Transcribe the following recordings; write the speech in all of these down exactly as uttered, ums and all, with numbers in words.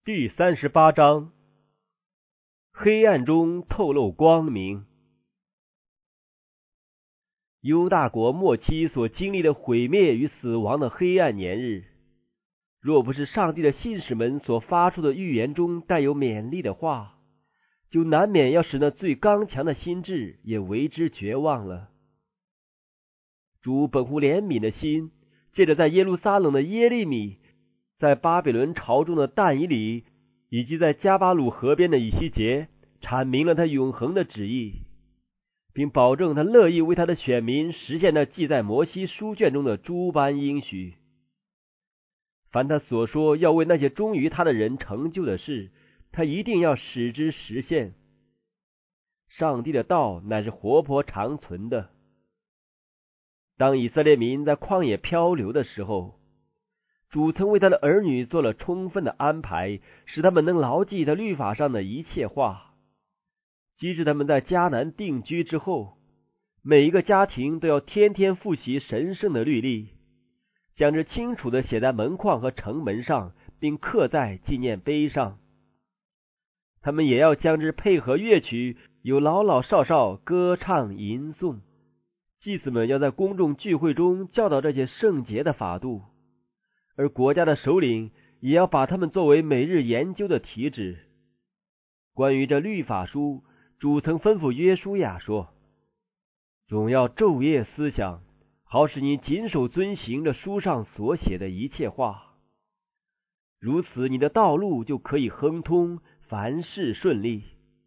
第三十八章，黑暗中透露光明。犹大国末期所经历的毁灭与死亡的黑暗年日，若不是上帝的信使们所发出的预言中带有勉励的话，就难免要使那最刚强的心智也为之绝望了。主本乎怜悯的心，借着在耶路撒冷的耶利米，在巴比伦朝中的但以理，以及在加巴鲁河边的以西结，阐明了他永恒的旨意，并保证他乐意为他的选民实现那记在摩西书卷中的诸般应许。凡他所说要为那些忠于他的人成就的事，他一定要使之实现。上帝的道乃是活泼长存的。当以色列民在旷野漂流的时候，主曾为他的儿女做了充分的安排，使他们能牢记他律法上的一切话。即使他们在迦南定居之后，每一个家庭都要天天复习神圣的律例，将之清楚地写在门框和城门上，并刻在纪念碑上。他们也要将之配合乐曲，有老老少少歌唱吟诵。祭司们要在公众聚会中教导这些圣洁的法度，而国家的首领也要把他们作为每日研究的题旨。关于这律法书，主曾吩咐约书亚说，总要昼夜思想，好使你谨守遵行这书上所写的一切话，如此你的道路就可以亨通，凡事顺利。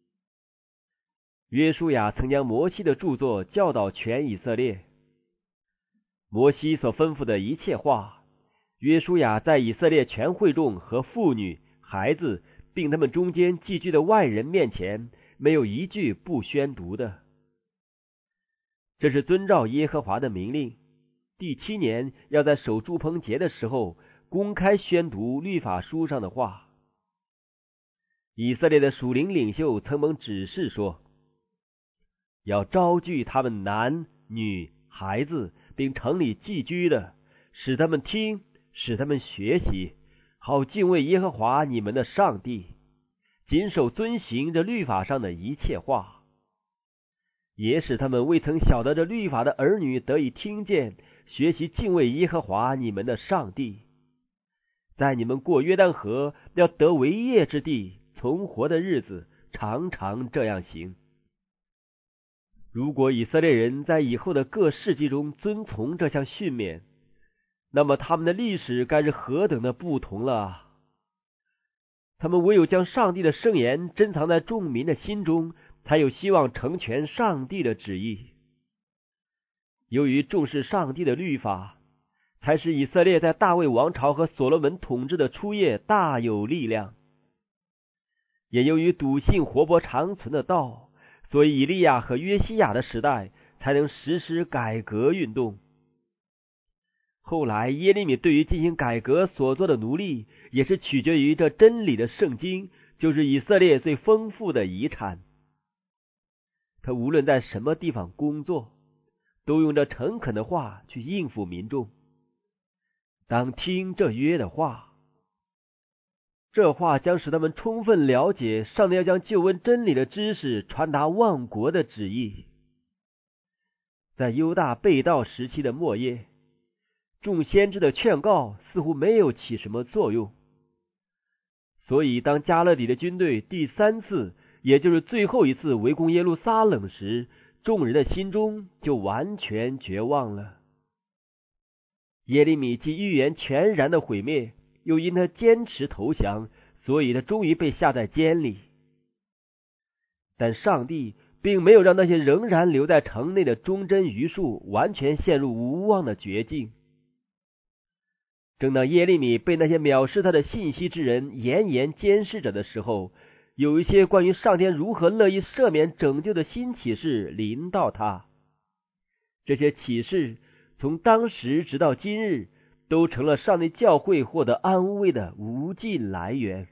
约书亚曾将摩西的著作教导全以色列。摩西所吩咐的一切话，约书亚在以色列全会众和妇女、孩子，并他们中间寄居的外人面前，没有一句不宣读的。这是遵照耶和华的命令，第七年要在守住棚节的时候公开宣读律法书上的话。以色列的属灵领袖曾蒙指示说，要招聚他们男女孩子，并城里寄居的，使他们听，使他们学习，好敬畏耶和华你们的上帝，谨守遵行这律法上的一切话，也使他们未曾晓得这律法的儿女得以听见，学习敬畏耶和华你们的上帝，在你们过约旦河要得为业之地存活的日子，常常这样行。如果以色列人在以后的各世纪中遵从这项训勉，那么他们的历史该是何等的不同了啊！他们唯有将上帝的圣言珍藏在众民的心中，才有希望成全上帝的旨意。由于重视上帝的律法，才使以色列在大卫王朝和所罗门统治的初叶大有力量。也由于笃信活泼长存的道，所以以利亚和约西亚的时代才能实施改革运动。后来耶利米对于进行改革所做的努力，也是取决于这真理的圣经，就是以色列最丰富的遗产。他无论在什么地方工作，都用这诚恳的话去应付民众。当听这约的话，这话将使他们充分了解上帝要将救恩真理的知识传达万国的旨意。在犹大被盗时期的末叶，众先知的劝告似乎没有起什么作用，所以当加勒底的军队第三次，也就是最后一次围攻耶路撒冷时，众人的心中就完全绝望了。耶利米既预言全然的毁灭，又因他坚持投降，所以他终于被下在监里。但上帝并没有让那些仍然留在城内的忠贞余数完全陷入无望的绝境。正当耶利米被那些藐视他的信息之人严严监视着的时候，有一些关于上天如何乐意赦免拯救的新启示临到他。这些启示从当时直到今日，都成了上帝教会获得安慰的无尽来源。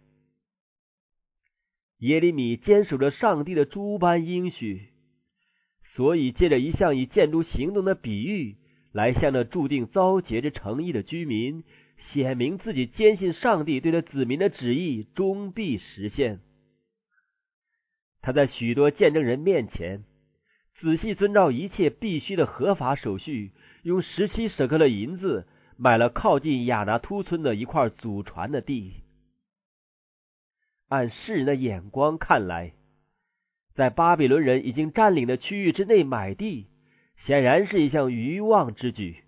耶利米坚守着上帝的诸般应许，所以借着一项以建筑行动的比喻，来向着注定遭劫之城邑的居民， 显明自己坚信上帝对他子民的旨意终必实现。他在许多见证人面前仔细遵照一切必须的合法手续，用十七舍克勒银子买了靠近亚拿突村的一块祖传的地。按世人的眼光看来，在巴比伦人已经占领的区域之内买地，显然是一项愚妄之举。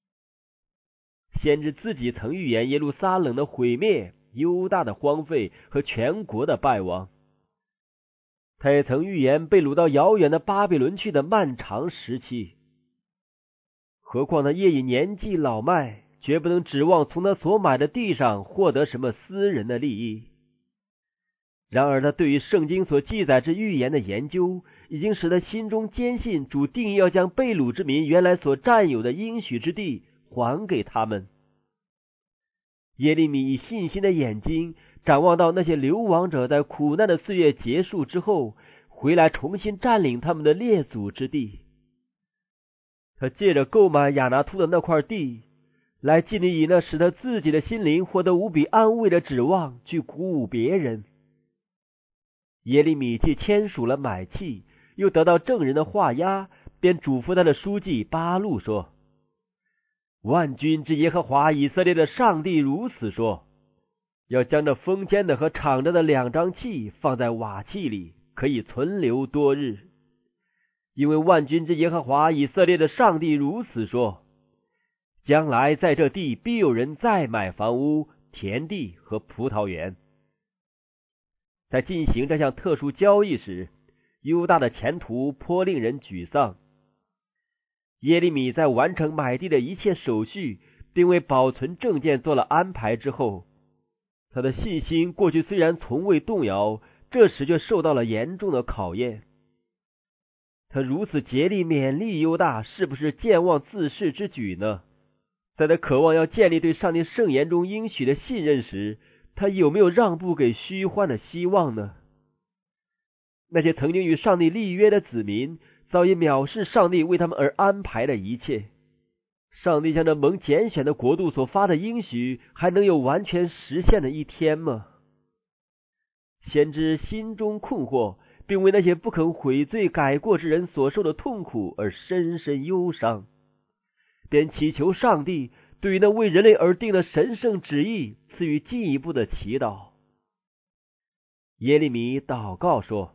先知自己曾预言耶路撒冷的毁灭、犹大的荒废和全国的败亡。他也曾预言被掳到遥远的巴比伦去的漫长时期。何况他业已年纪老迈，绝不能指望从他所买的地上获得什么私人的利益。然而他对于圣经所记载之预言的研究，已经使他心中坚信主定要将被掳之民原来所占有的应许之地还给他们。耶利米以信心的眼睛展望到那些流亡者在苦难的岁月结束之后，回来重新占领他们的列祖之地。他借着购买亚拿突的那块地，来尽力以那使他自己的心灵获得无比安慰的指望去鼓舞别人。耶利米既签署了买契，又得到证人的画押，便嘱咐他的书记巴路说：万军之耶和华以色列的上帝如此说，要将这封签的和敞着的两张契放在瓦器里，可以存留多日。因为万军之耶和华以色列的上帝如此说，将来在这地必有人再买房屋、田地和葡萄园。在进行这项特殊交易时，犹大的前途颇令人沮丧。耶利米在完成买地的一切手续，并为保存证件做了安排之后，他的信心过去虽然从未动摇，这时却受到了严重的考验。他如此竭力勉励犹大，是不是健忘自恃之举呢？在他渴望要建立对上帝圣言中应许的信任时，他有没有让步给虚幻的希望呢？那些曾经与上帝立约的子民，早已藐视上帝为他们而安排的一切。上帝向这蒙拣选的国度所发的应许，还能有完全实现的一天吗？先知心中困惑，并为那些不肯悔罪改过之人所受的痛苦而深深忧伤，便祈求上帝对于那为人类而定的神圣旨意赐予进一步的祈祷。耶利米祷告说：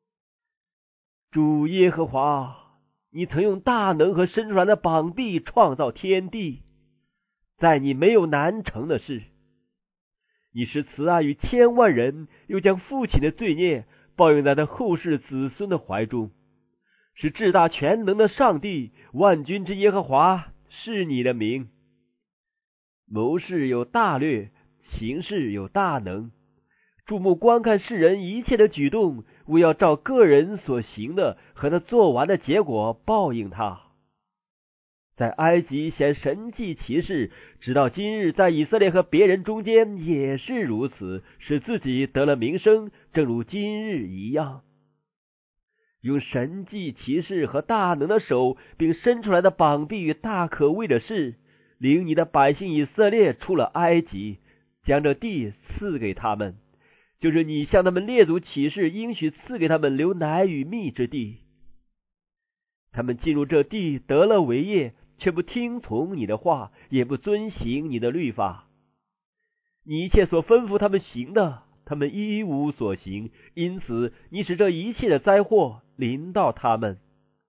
主耶和华，你曾用大能和伸出来的膀臂创造天地，在你没有难成的事。你是慈爱于千万人，又将父亲的罪孽报应在他后世子孙的怀中。是至大全能的上帝，万军之耶和华是你的名。谋事有大略，行事有大能，注目观看世人一切的举动，为要照个人所行的和他做完的结果报应他。在埃及显神迹奇事，直到今日在以色列和别人中间也是如此，使自己得了名声，正如今日一样。用神迹奇事和大能的手，并伸出来的膀臂与大可畏的事，领你的百姓以色列出了埃及，将这地赐给他们，就是你向他们列祖起誓应许赐给他们流奶与蜜之地。他们进入这地得了为业，却不听从你的话，也不遵行你的律法。你一切所吩咐他们行的，他们一无所行，因此你使这一切的灾祸临到他们。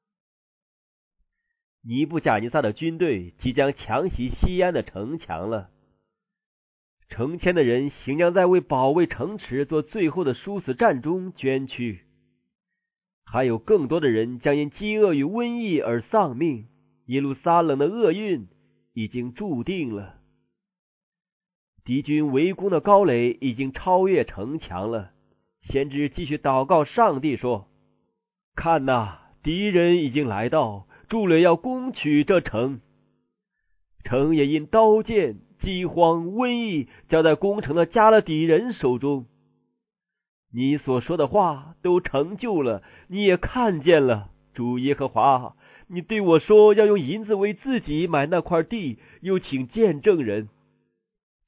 尼布甲尼撒的军队即将强袭西安的城墙了，成千的人行将在为保卫城池做最后的殊死战中捐躯，还有更多的人将因饥饿与瘟疫而丧命。耶路撒冷的厄运已经注定了。敌军围攻的高垒已经超越城墙了。先知继续祷告上帝说：看哪，敌人已经来到，筑垒要攻取这城，城也因刀剑、饥荒、瘟疫交在攻城的加勒底人手中。你所说的话都成就了，你也看见了，主耶和华，你对我说要用银子为自己买那块地，又请见证人。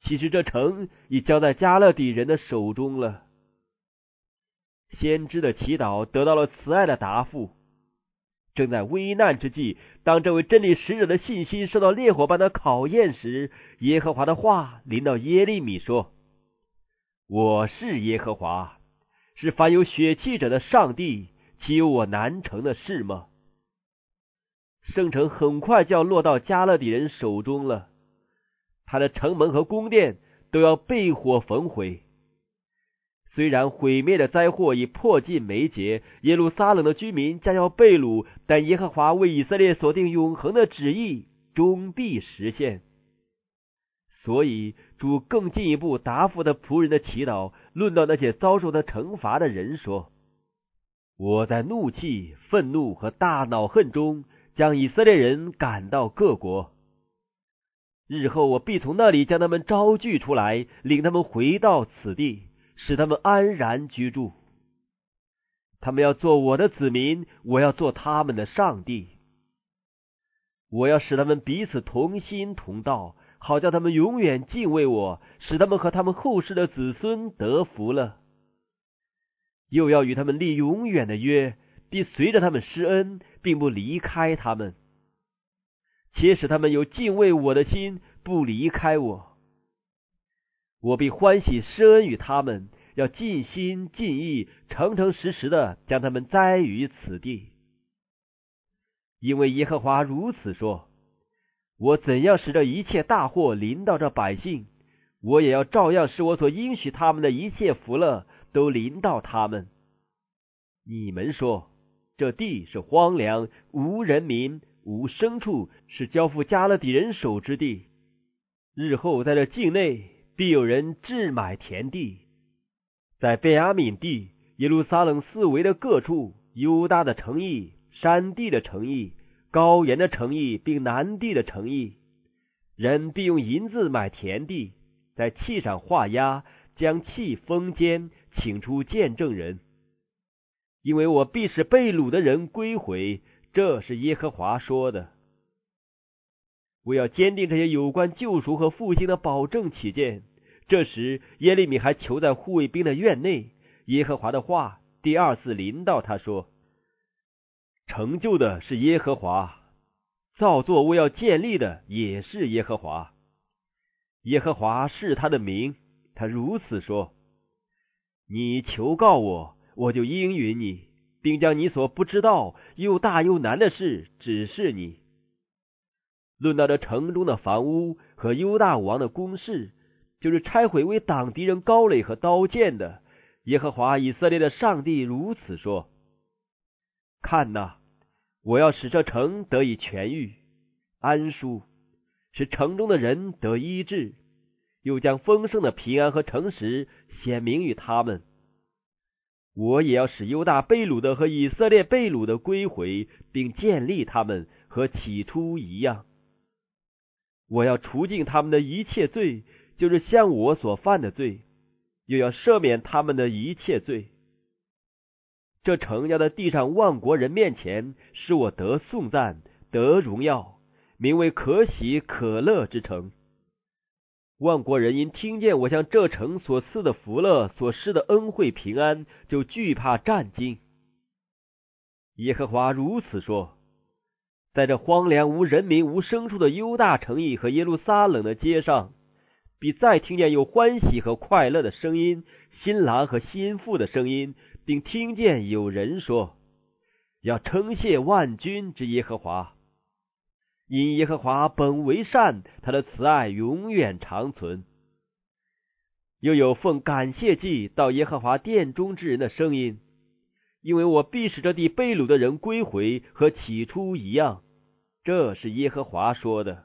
其实这城已交在加勒底人的手中了。先知的祈祷得到了慈爱的答复。正在危难之际，当这位真理使者的信心受到烈火般的考验时，耶和华的话临到耶利米说：我是耶和华，是凡有血气者的上帝，岂有我难成的事吗？圣城很快就要落到加勒底人手中了，他的城门和宫殿都要被火焚毁。虽然毁灭的灾祸已迫近眉睫，耶路撒冷的居民将要被掳，但耶和华为以色列所定永恒的旨意终必实现。所以主更进一步答复的仆人的祈祷，论到那些遭受的惩罚的人说：我在怒气、愤怒和大恼恨中将以色列人赶到各国，日后我必从那里将他们招聚出来，领他们回到此地，使他们安然居住。他们要做我的子民，我要做他们的上帝。我要使他们彼此同心同道，好叫他们永远敬畏我，使他们和他们后世的子孙得福了。又要与他们立永远的约，必随着他们施恩，并不离开他们，且使他们有敬畏我的心，不离开我。我必欢喜施恩与他们，要尽心尽意诚诚实实的将他们栽于此地。因为耶和华如此说：我怎样使这一切大祸临到这百姓，我也要照样使我所应许他们的一切福乐都临到他们。你们说这地是荒凉，无人民，无牲畜，是交付加勒底人手之地。日后在这境内必有人置买田地，在便雅悯地、耶路撒冷四围的各处、犹大的城邑、山地的城邑、高原的城邑，并南地的城邑，人必用银子买田地，在契上画押，将契封缄，请出见证人。因为我必使被掳的人归回，这是耶和华说的。我要坚定这些有关救赎和复兴的保证起见。这时耶利米还囚在护卫兵的院内，耶和华的话第二次临到他说：成就的是耶和华，造作为要建立的也是耶和华。耶和华是他的名，他如此说：你求告我，我就应允你，并将你所不知道又大又难的事指示你。论到这城中的房屋和犹大王的宫室，就是拆毁为挡敌人高垒和刀剑的，耶和华以色列的上帝如此说：看哪，我要使这城得以痊愈、安舒，使城中的人得医治，又将丰盛的平安和诚实显明于他们。我也要使犹大被掳的和以色列被掳的归回，并建立他们，和起初一样。我要除尽他们的一切罪，就是像我所犯的罪，又要赦免他们的一切罪。这城要在地上万国人面前使我得颂赞，得荣耀，名为可喜可乐之城。万国人因听见我向这城所赐的福乐，所施的恩惠平安，就惧怕战惊。耶和华如此说：在这荒凉无人民无牲畜的犹大城邑和耶路撒冷的街上，必再听见有欢喜和快乐的声音，新郎和新妇的声音，并听见有人说：要称谢万军之耶和华。因耶和华本为善，他的慈爱永远长存。又有奉感谢祭到耶和华殿中之人的声音，因为我必使这地被掳的人归回，和起初一样。这是耶和华说的。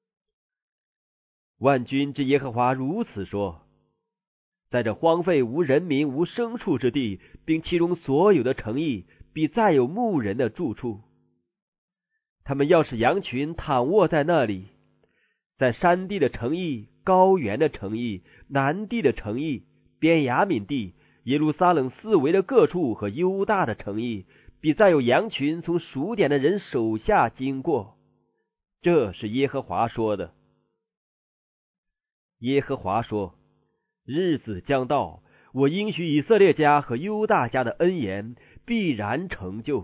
万军之耶和华如此说：在这荒废无人民无牲畜之地，并其中所有的城邑，必再有牧人的住处。他们要使羊群躺卧在那里，在山地的城邑、高原的城邑、南地的城邑、便雅悯地、耶路撒冷四围的各处和犹大的城邑，必再有羊群从数点的人手下经过。这是耶和华说的。 耶和华说，日子将到，我应许以色列家和犹大家的恩言必然成就。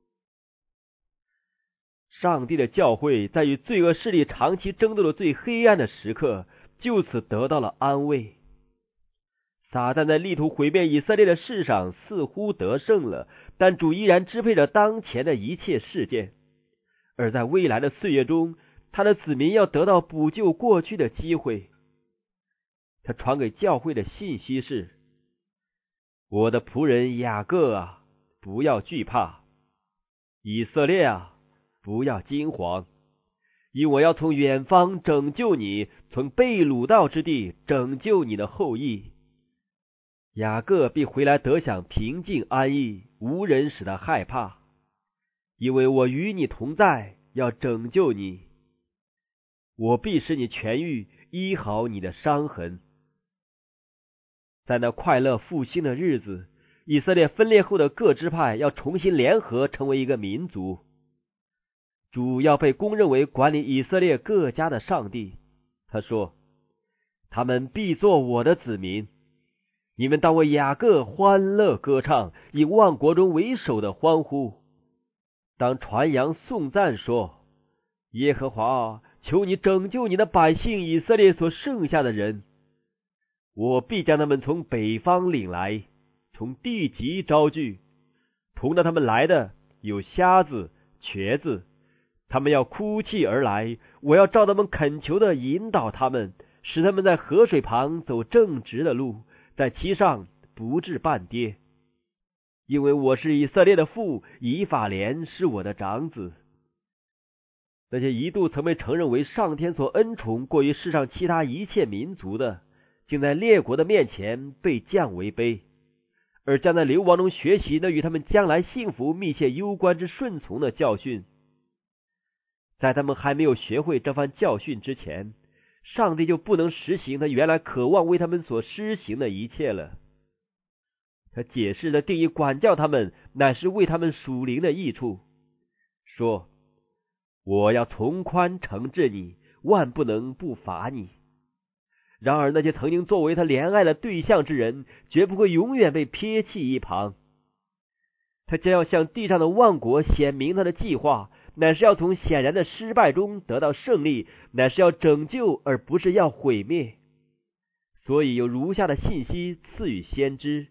上帝的教会在与罪恶势力长期争斗的最黑暗的时刻，就此得到了安慰。撒旦在力图毁灭以色列的事上似乎得胜了，但主依然支配着当前的一切事件，而在未来的岁月中，他的子民要得到补救过去的机会。他传给教会的信息是：我的仆人雅各啊，不要惧怕；以色列啊，不要惊惶，因我要从远方拯救你，从被掳到之地拯救你的后裔。雅各必回来得享平静安逸，无人使他害怕，因为我与你同在，要拯救你。我必使你痊愈，医好你的伤痕。在那快乐复兴的日子，以色列分裂后的各支派要重新联合，成为一个民族。主要被公认为管理以色列各家的上帝。他说，他们必做我的子民，你们当为雅各欢乐歌唱，以万国中为首的欢呼。当传扬颂赞说，耶和华，求你拯救你的百姓以色列所剩下的人。我必将他们从北方领来，从地极招聚。同着他们来的有瞎子、瘸子，他们要哭泣而来，我要照他们恳求的引导他们，使他们在河水旁走正直的路，在其上不致半跌。因为我是以色列的父，以法莲是我的长子。那些一度曾被承认为上天所恩宠过于世上其他一切民族的，竟在列国的面前被降为卑，而将在流亡中学习那与他们将来幸福密切攸关之顺从的教训。在他们还没有学会这番教训之前，上帝就不能实行他原来渴望为他们所施行的一切了。他解释了定义管教他们乃是为他们属灵的益处，说，我要从宽惩治你，万不能不罚你。然而那些曾经作为他怜爱的对象之人，绝不会永远被撇弃一旁。他将要向地上的万国显明他的计划，乃是要从显然的失败中得到胜利，乃是要拯救而不是要毁灭。所以有如下的信息赐予先知：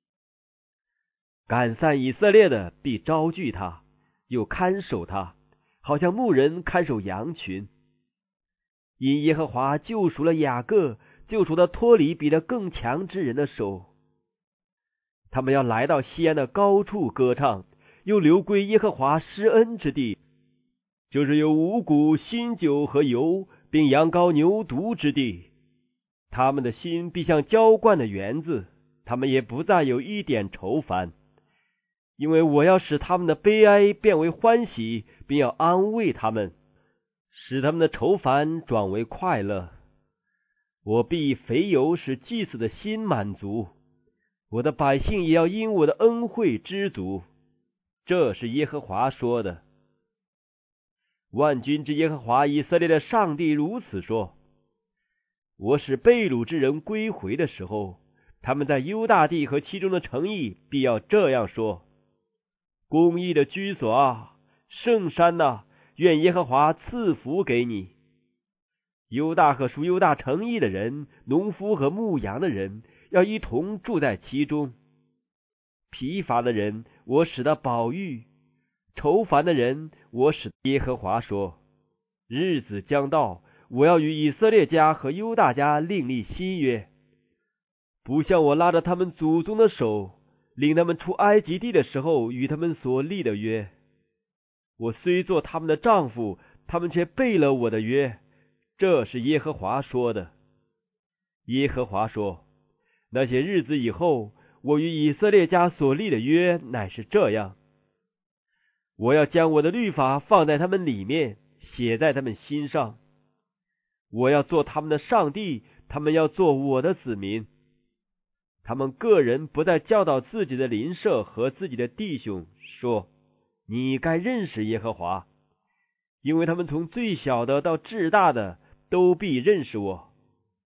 赶散以色列的必招聚他，又看守他，好像牧人看守羊群。因耶和华救赎了雅各，救赎他脱离比他更强之人的手。他们要来到西安的高处歌唱，又流归耶和华施恩之地，就是有五谷、新酒和油，并羊羔牛犊之地。他们的心必像浇灌的园子，他们也不再有一点愁烦，因为我要使他们的悲哀变为欢喜，并要安慰他们，使他们的愁烦转为快乐。我必以肥油使祭司的心满足，我的百姓也要因我的恩惠知足。这是耶和华说的。万军之耶和华以色列的上帝如此说：我使被掳之人归回的时候，他们在犹大地和其中的城邑必要这样说：公义的居所啊，圣山哪、啊，愿耶和华赐福给你。犹大和属犹大城邑的人，农夫和牧羊的人，要一同住在其中。疲乏的人，我使他饱飫；愁烦的人，我使耶和华说：日子将到，我要与以色列家和犹大家另立新约，不像我拉着他们祖宗的手，领他们出埃及地的时候与他们所立的约。我虽做他们的丈夫，他们却背了我的约。这是耶和华说的。耶和华说：那些日子以后，我与以色列家所立的约乃是这样：我要将我的律法放在他们里面，写在他们心上。我要做他们的上帝，他们要做我的子民。他们个人不再教导自己的邻舍和自己的弟兄，说：你该认识耶和华，因为他们从最小的到至大的都必认识我。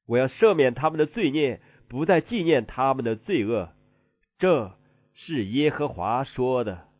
我要赦免他们的罪孽，不再纪念他们的罪恶。这是耶和华说的。